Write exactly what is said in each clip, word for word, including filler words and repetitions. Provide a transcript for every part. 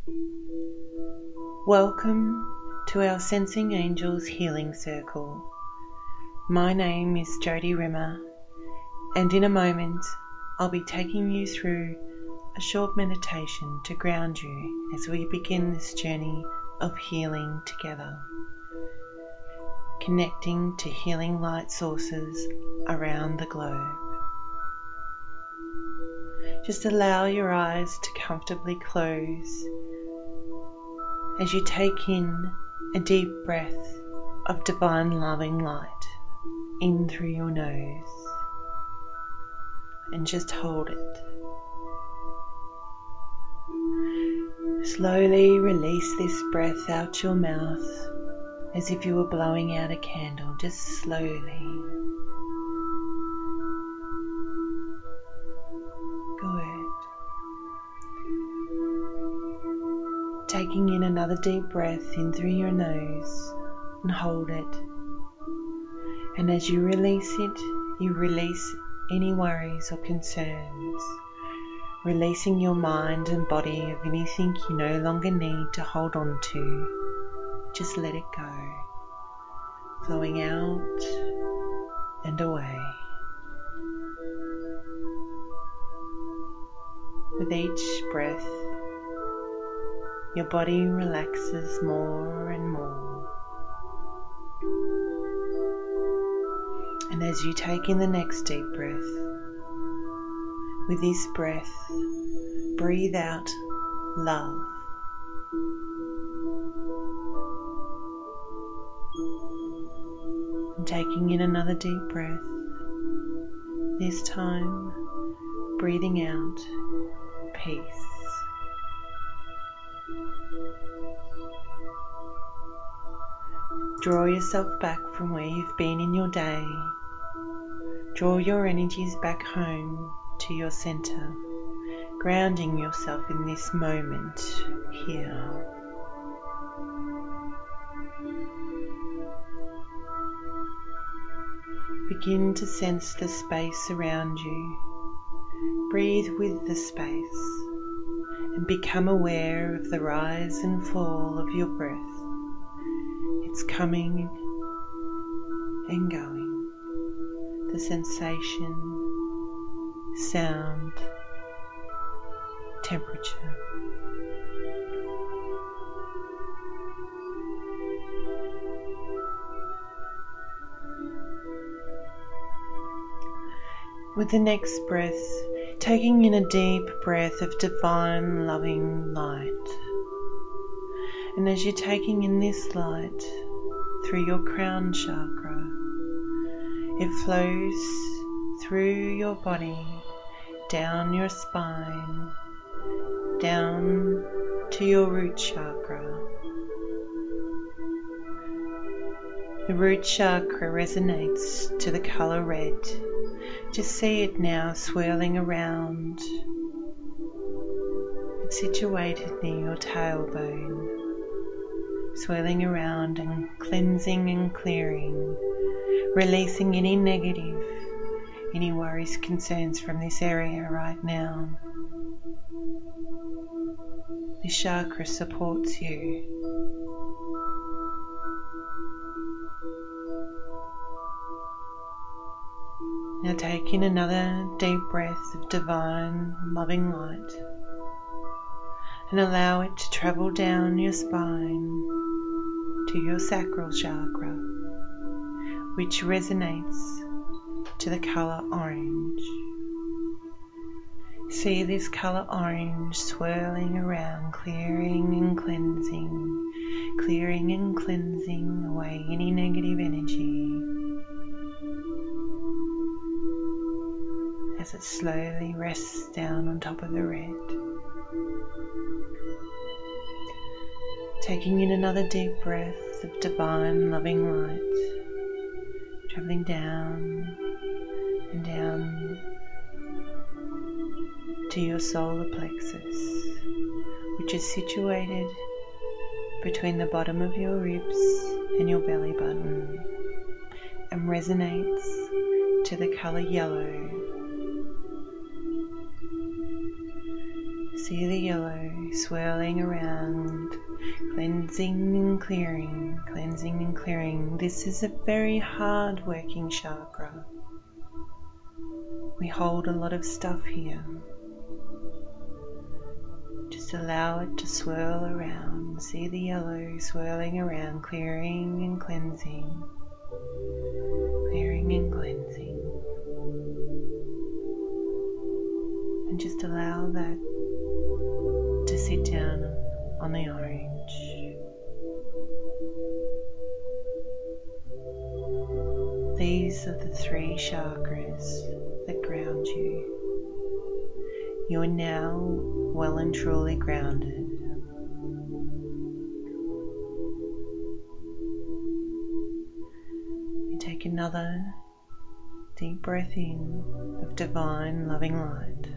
Welcome to our Sensing Angels Healing Circle. My name is Jodie Rimmer, and in a moment I'll be taking you through a short meditation to ground you as we begin this journey of healing together, connecting to healing light sources around the globe. Just allow your eyes to comfortably close as you take in a deep breath of divine loving light in through your nose, and just hold it. Slowly release this breath out your mouth as if you were blowing out a candle, just slowly. Good. Taking in another deep breath in through your nose and hold it. And as you release it, you release any worries or concerns, releasing your mind and body of anything you no longer need to hold on to. Just let it go, flowing out and away. With each breath, your body relaxes more and more. And as you take in the next deep breath, with this breath, breathe out love. And taking in another deep breath, this time breathing out peace. Draw yourself back from where you've been in your day. Draw your energies back home to your center, grounding yourself in this moment here. Begin to sense the space around you. Breathe with the space and become aware of the rise and fall of your breath. It's coming and going, the sensation, sound, temperature. With the next breath, taking in a deep breath of divine loving light. And as you're taking in this light through your crown chakra, it flows through your body, down your spine, down to your root chakra. The root chakra resonates to the color red. Just see it now swirling around. It's situated near your tailbone, swirling around and cleansing and clearing, releasing any negative, any worries, concerns from this area right now. This chakra supports you. Now take in another deep breath of divine, loving light and allow it to travel down your spine to your sacral chakra, which resonates to the color orange. See this color orange swirling around, clearing and cleansing, clearing and cleansing away any negative energy. As it slowly rests down on top of the red. Taking in another deep breath of divine loving light, traveling down and down to your solar plexus, which is situated between the bottom of your ribs and your belly button, and resonates to the color yellow. See the yellow swirling around, cleansing and clearing, cleansing and clearing. This is a very hard working chakra. We hold a lot of stuff here. Just allow it to swirl around. See the yellow swirling around, clearing and cleansing, clearing and cleansing. And just allow that to sit down on the orange. These are the three chakras that ground you. You are now well and truly grounded. You take another deep breath in of divine loving light.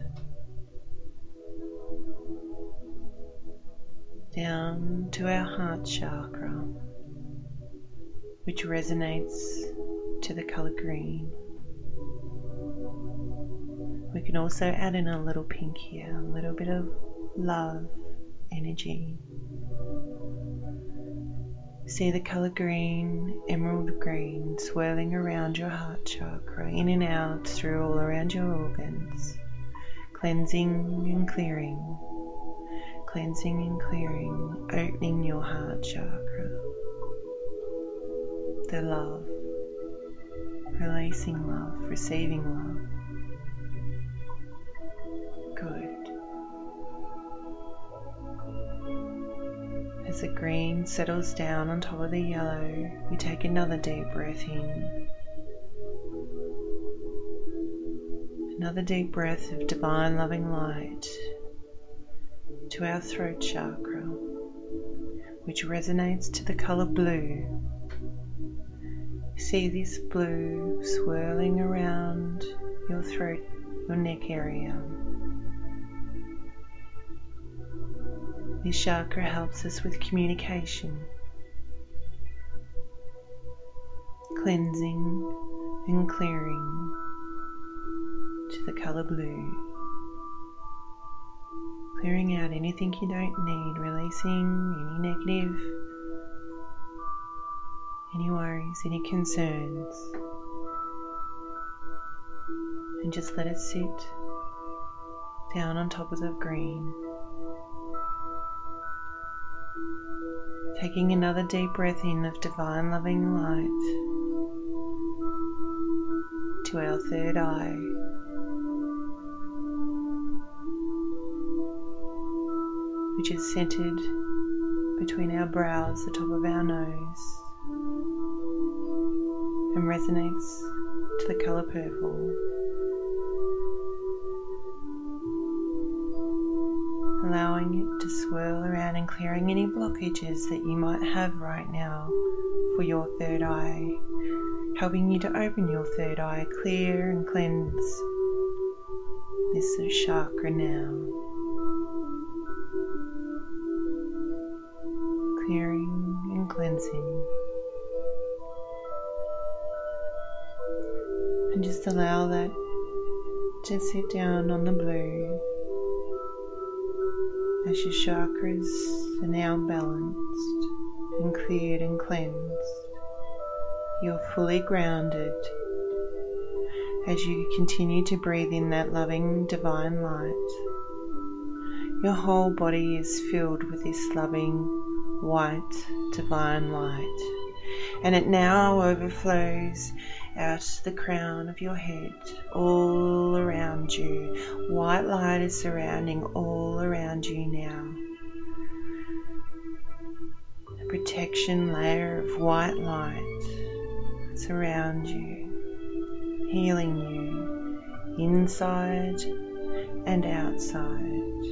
Down to our heart chakra, which resonates to the color green. We can also add in a little pink here, a little bit of love energy. See the color green, emerald green, swirling around your heart chakra, in and out through all around your organs, cleansing and clearing, cleansing and clearing, opening your heart chakra. The love, releasing love, receiving love. Good. As the green settles down on top of the yellow, we take another deep breath in. Another deep breath of divine loving light to our throat chakra, which resonates to the color blue. See this blue swirling around your throat, your neck area. This chakra helps us with communication, cleansing and clearing to the color blue, clearing out anything you don't need, releasing any negative, any worries, any concerns, and just let it sit down on top of the green. Taking another deep breath in of divine loving light to our third eye, which is centered between our brows, the top of our nose, and resonates to the color purple. Allowing it to swirl around and clearing any blockages that you might have right now for your third eye, helping you to open your third eye, clear and cleanse this chakra now. Clearing and cleansing. And just allow that to sit down on the blue. As your chakras are now balanced and cleared and cleansed, you're fully grounded as you continue to breathe in that loving divine light. Your whole body is filled with this loving white divine light, and it now overflows out the crown of your head, all around you. White light is surrounding all around you now. A protection layer of white light surrounds you, healing you inside and outside.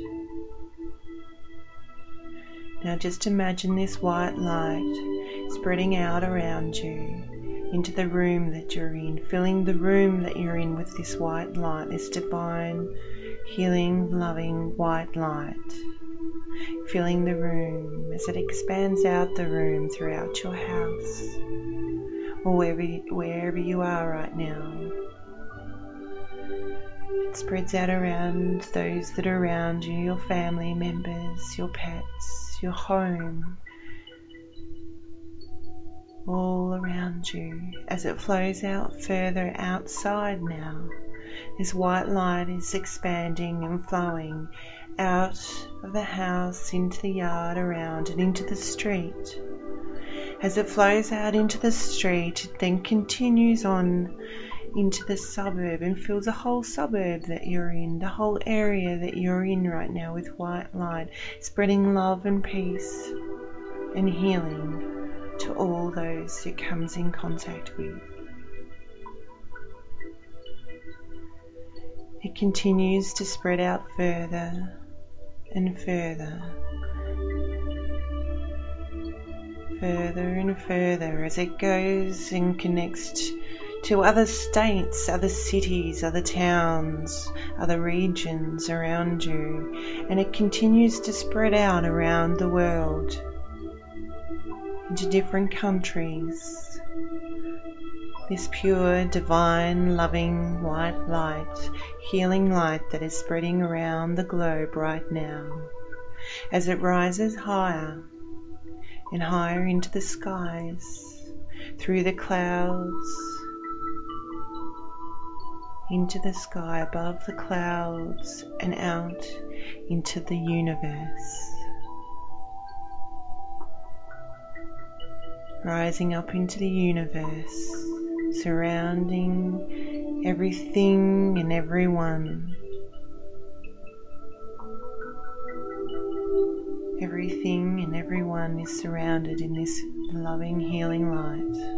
Now just imagine this white light spreading out around you into the room that you're in, filling the room that you're in with this white light, this divine, healing, loving white light. Filling the room as it expands out the room throughout your house or wherever, wherever you are right now. spreads out around those that are around you, your family members, your pets, your home, all around you. As it flows out further outside now, this white light is expanding and flowing out of the house, into the yard around, and into the street. As it flows out into the street, it then continues on into the suburb and fills the whole suburb that you're in, the whole area that you're in right now with white light, spreading love and peace and healing to all those it comes in contact with. It continues to spread out further and further, further and further as it goes and connects to other states, other cities, other towns, other regions around you, and it continues to spread out around the world into different countries. This pure, divine, loving, white light, healing light that is spreading around the globe right now, as it rises higher and higher into the skies, through the clouds, into the sky, above the clouds, and out into the universe. Rising up into the universe, surrounding everything and everyone. Everything and everyone is surrounded in this loving, healing light.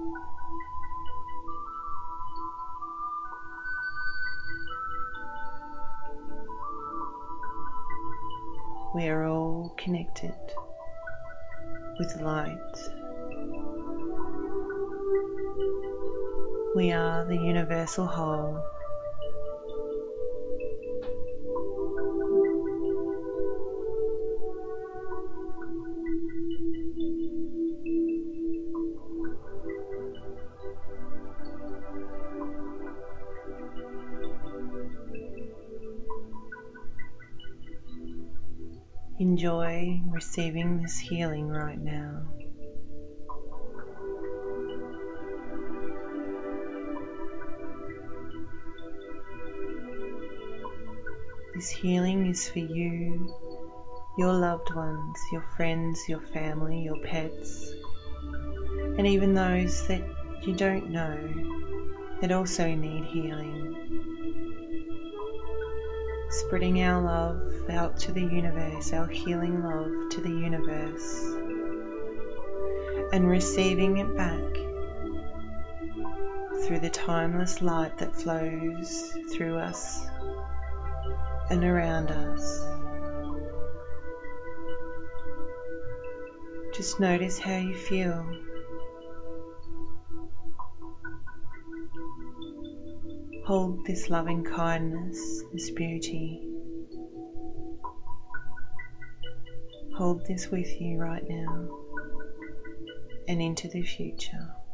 We are all connected with light. We are the universal whole. Enjoy receiving this healing right now. This healing is for you, your loved ones, your friends, your family, your pets, and even those that you don't know that also need healing. Spreading our love out to the universe, our healing love to the universe, and receiving it back through the timeless light that flows through us and around us. Just notice how you feel. Hold this loving kindness, this beauty. Hold this with you right now and into the future.